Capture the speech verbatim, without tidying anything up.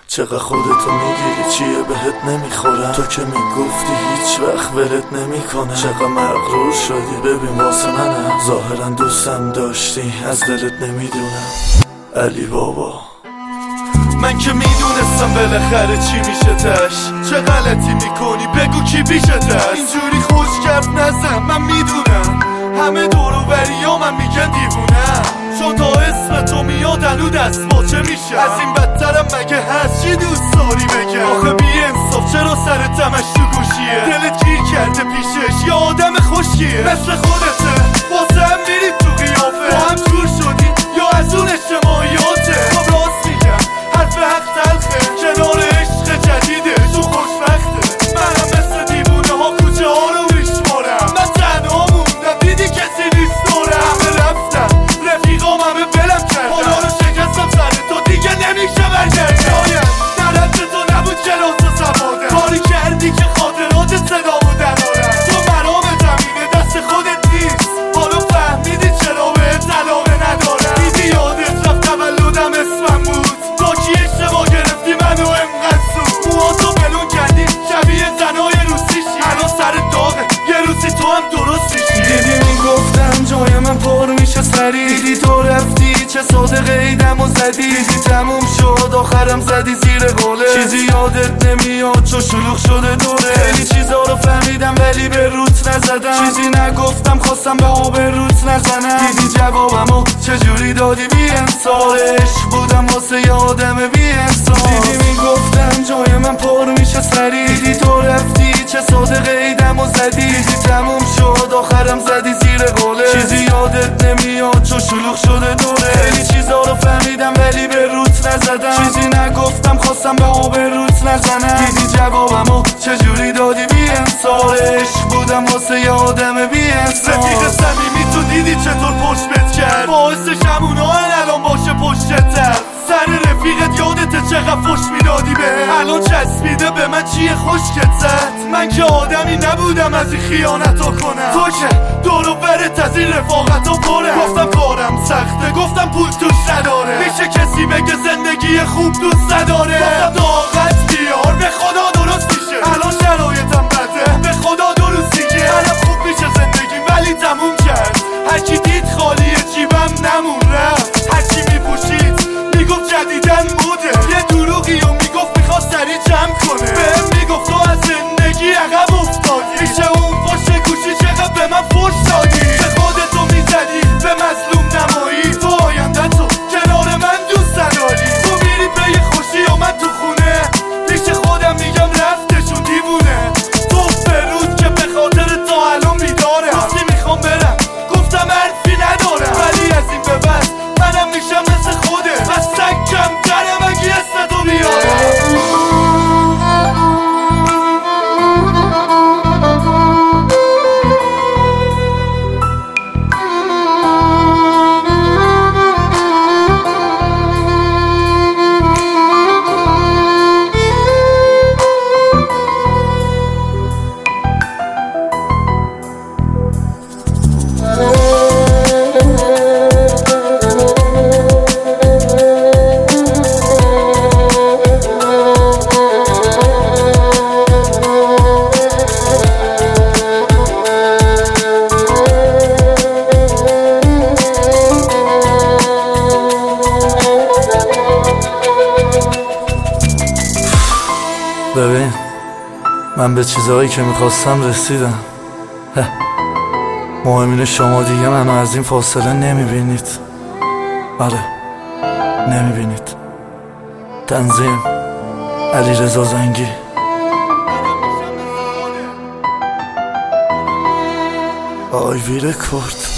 چقدر خودتو میگیری چیه بهت نمیخورم، تو که میگفتی هیچ وقت ولت نمیکنم. چقدر مغرور شدی ببین واسه منم، ظاهرا دوستم داشتی از دلت نمیدونم. علی بابا من که میدونستم بالاخره چی میشه تش، چه غلطی میکنی بگو کی پیشتش. اینجوری خوشگرد نزن من میدونم، همه دور و بریا من میگن دیوونم، چون تا اسم تو میاد الو دست باچه میشه. از این بدترم مگه هست چی دوست داری بگم؟ آخه بی انصاف چرا سر تمش تو گوشیه، دلت گیر کرده پیشش یا آدم خوشیه مثل خودته، واسه هم میری تو قیافه، با هم جور شدی یا از اون اجتماعیاته. خب راست میگم حرف حق تلخه، کنار عشق جدیدش اون خوشبخته. منم مثل دیوونه ها کوچه ها رو میشمارم، من تنها موندم دیدی کسی نیست دورم. همه رفتم رفیقام همه بلم کردم، حالا رو شکستم سر تو دیگه نمیشه برگردم. شاید نرد تو نبود کلاس و سواده، کاری کردی که خاطرات صدا و دلارم. تو مرام زمینه دست خودت نیست، حالا فهمیدی چرا بهت علاقه ندارم. دیدی یادت رفت تولدم اسمم بود، تا کی اشتباه گرفتی منو انقدر زود. موهاتو بلون کردی شبیه زنای روسیشی، الان سر داغه یه روزی تو هم درست میشی. دیدی میگفتم جای من پر میشه سری، دیدی تو رفتی چه ساده قیدم و زدی. دیدی تموم شد آخرم زدی زیر قوله، چیزی یادت نمیاد چون شلوغ شده دوره. خیلی چیزا رو فهمیدم ولی به روت نزدم، چیزی نگفتم خواستم به آب روت نزنم. دیدی جوابمو چجوری دادی بی انصارش، بودم واسه یه آدم بی انصاف. دیدی میگفتم جای من پر میشه سری، دیدی تو رفتی چه ساده قیدم و زدی. دیدی تموم شد آخرم زدی زیر قوله، چیزی یادت نمیاد چون شلوغ شده دوره. خیلی چیزا رو فهمیدم ولی به روت نزدم، چیزی نگفتم خواستم به آب روت نزنم. دیدی جوابمو چجوری دادی بی انصارش، بودم واسه یه آدم بی انصاف. رفیق صمیمی تو دیدی چطور پشت بت کرد، باعثش همونا الان باشه پشتتر. سر رفیقت یادت چقدر فش میدادی به، الان چسبیده به من چیه خشکت زد. من که آدمی نبودم از این خیانتو کنم، تو که دور و برت از این رفاقتو پره. گفتم کارم سخته، گفتم پول توش نداره، میشه کسی بگه زندگی خوب دوست نداره. گفتم طاقت بیار به خدا درست میشه، الان شرایطم بده به خدا درست دیگه. منم خوب میشه زندگیم ولی تموم کرد، هرکی دید خالیه جیبم نمون رفت. هرکی میپوشید میگفت جدیدن موده، یه دروغی و میگفت میخواست سری جمع کنه. بهم میگفت تو از زندگی عقب افتادی، میشه اون پشت گوشی چقدر به من فوش دادی. به خودتو میزدی به مظلوم نمایی، تو آینده تو کنار من دوست نداری. تو میری پی خوشی و من تو خونه، پیش خودم میگم رفتشون دیوونه. تو فرود که به خاطر تا الان بیداره، گفتی میخوام برم گفتم حرفی ندارم، ولی از این به بعد منم میشم مثل خوده. از سگ کمترم اگه اسمتو بیارم. ببین من به چیزهایی که میخواستم رسیدم. مهم اینه شما دیگه منو از این فاصله نمیبینید. آره نمیبینید. تنظیم علیرضا زنگی. آی وی رکورد.